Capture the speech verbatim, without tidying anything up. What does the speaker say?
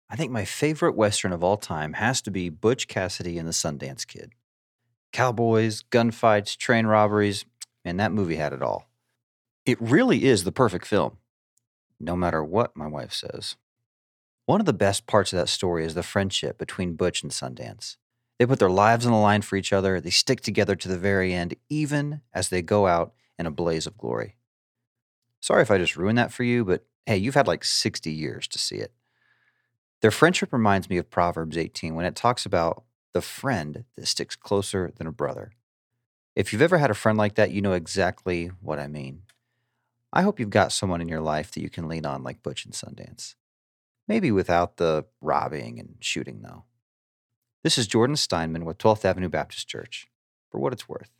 I think my favorite Western of all time has to be Butch Cassidy and the Sundance Kid. Cowboys, gunfights, train robberies, and that movie had it all. It really is the perfect film, no matter what my wife says. One of the best parts of that story is the friendship between Butch and Sundance. They put their lives on the line for each other, they stick together to the very end, even as they go out in a blaze of glory. Sorry if I just ruined that for you, but hey, you've had like sixty years to see it. Their friendship reminds me of Proverbs eighteen when it talks about the friend that sticks closer than a brother. If you've ever had a friend like that, you know exactly what I mean. I hope you've got someone in your life that you can lean on like Butch and Sundance. Maybe without the robbing and shooting, though. This is Jordan Steinman with twelfth Avenue Baptist Church, for what it's worth.